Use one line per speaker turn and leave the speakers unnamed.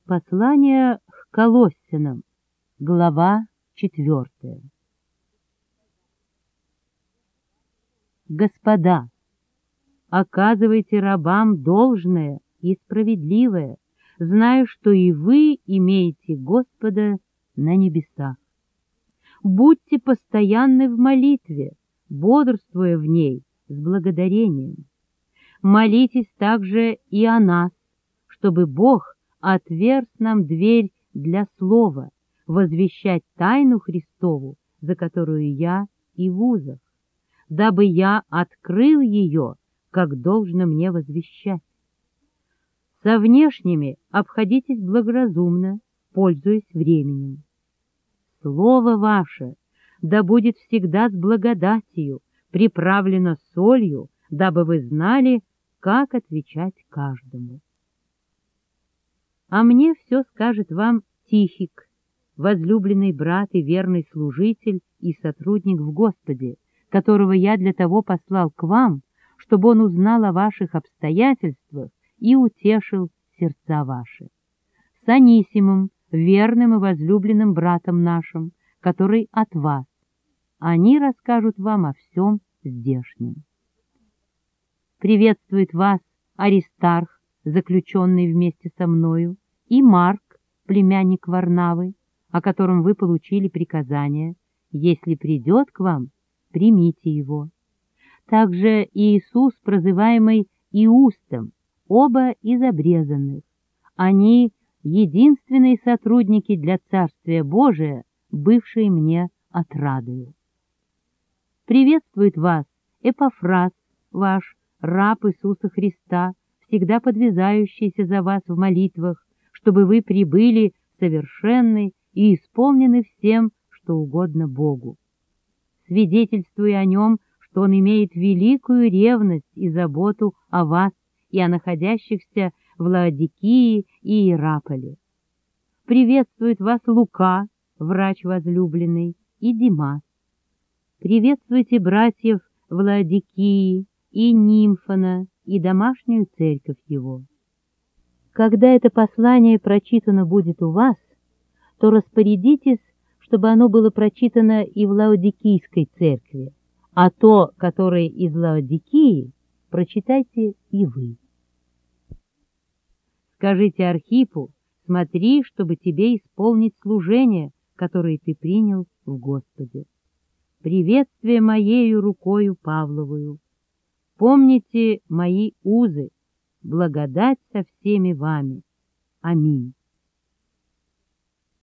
Послание к Колоссянам, глава 4. Господа, оказывайте рабам должное и справедливое, зная, что и вы имеете Господа на небесах. Будьте постоянны в молитве, бодрствуя в ней с благодарением. Молитесь также и о нас, чтобы Бог отверз нам дверь для слова, возвещать тайну Христову, за которую я и в узах, дабы я открыл ее, как должно мне возвещать. Со внешними обходитесь благоразумно, пользуясь временем. Слово ваше да будет всегда с благодатью, приправлено солью, дабы вы знали, как отвечать каждому. А мне все скажет вам Тихик, возлюбленный брат и верный служитель и сотрудник в Господе, которого я для того послал к вам, чтобы он узнал о ваших обстоятельствах и утешил сердца ваши. С Анисимом, верным и возлюбленным братом нашим, который от вас. Они расскажут вам о всем здешнем. Приветствует вас Аристарх, заключенный вместе со мною, и Марк, племянник Варнавы, о котором вы получили приказание. Если придет к вам, примите его. Также Иисус, прозываемый Иустом, оба из обрезанных. Они единственные сотрудники для Царствия Божия, бывшие мне отрадою. Приветствует вас Эпафрас, ваш раб Иисуса Христа, всегда подвязающийся за вас в молитвах, чтобы вы прибыли совершенны и исполнены всем, что угодно Богу. Свидетельствуя о нем, что он имеет великую ревность и заботу о вас и о находящихся в Лаодикии и Иераполе. Приветствует вас Лука, врач возлюбленный, и Димас. Приветствуйте братьев в Лаодикии и Нимфона, и домашнюю церковь его. Когда это послание прочитано будет у вас, то распорядитесь, чтобы оно было прочитано и в Лаодикийской церкви, а то, которое из Лаодикии, прочитайте и вы. Скажите Архипу, смотри, чтобы тебе исполнить служение, которое ты принял в Господе. Приветствие моею рукою Павловую. Помните мои узы, благодать со всеми вами. Аминь.